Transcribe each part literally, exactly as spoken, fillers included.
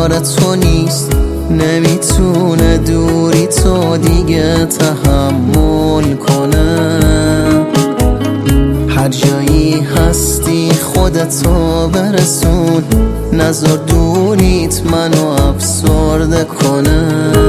قرار تو نیست، نمیتونه دوری تو دیگه تحمل کنه. هر جایی هستی خودتو برسون، نذار دوریت منو افسرده کنه.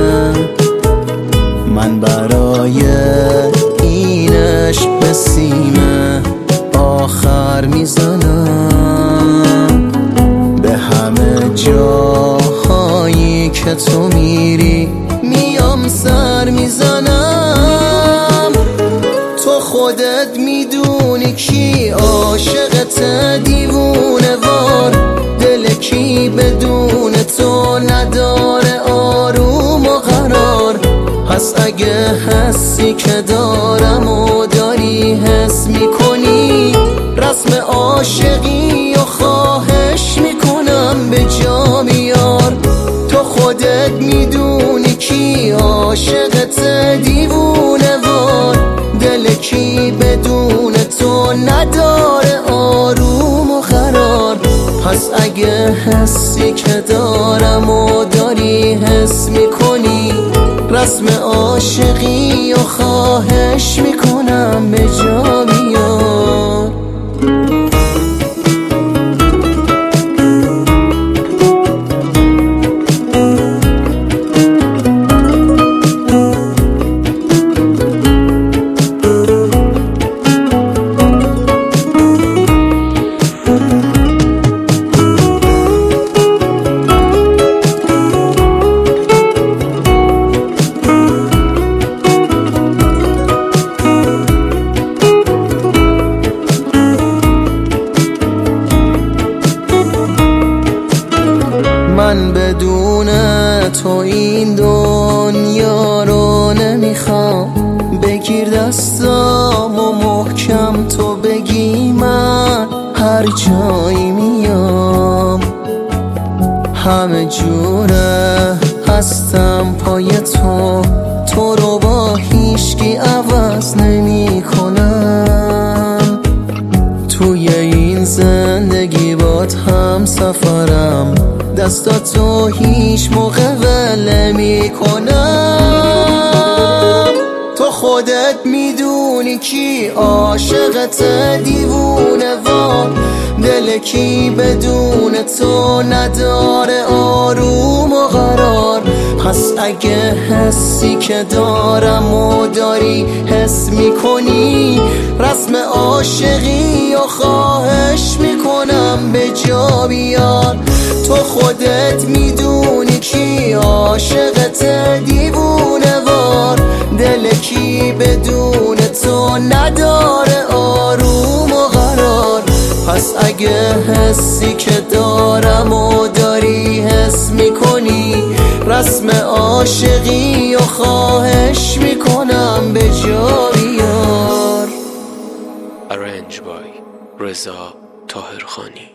من برای این عشق به سیم آخر میزنم، به همه جاهایی که تو میری میام سر میزنم. تو خودت میدونی کی عاشقت دیوونه وار، دل کی بدون تو نداره آروم و قرار. پس اگه حسی که دارم و داری حس میکنی، رسم عاشقی و خواهش میکنم به جا بیار. تو خودت میدونی کی عاشقت دیوونه وار، دل کی بدون تو نداره آروم و قرار. پس اگه حسی که دارم و داری حس میکنی، رسم عاشقی و خواهش میکنم به جا بیار. من بدون تو این دنیا رو نمیخوام، بگیر دستام و محکم تو بگی من هر جایی میام. همه جوره هستم پای تو، تو رو با هیچکی عوض نمی کنم. توی این زندگی بات هم سفرم، دستاتو هیچ موقع ول نمی کنم. تو خودت میدونی کی عاشقت دیوونه وار، دل کی بدون تو نداره آروم و قرار. پس اگه حسی که دارم و داری حس میکنی، رسم عاشقی و خواهش میکنم به جا بیار. تو خودت میدونی کی عاشقت دیوونه وار، دل کی بدون تو نداره آروم و قرار. پس اگه حسی که دارم و داری حس میکنی، رسم عاشقی و خواهش میکنم به جا بیار. Arrange by رضا طاهرخانی.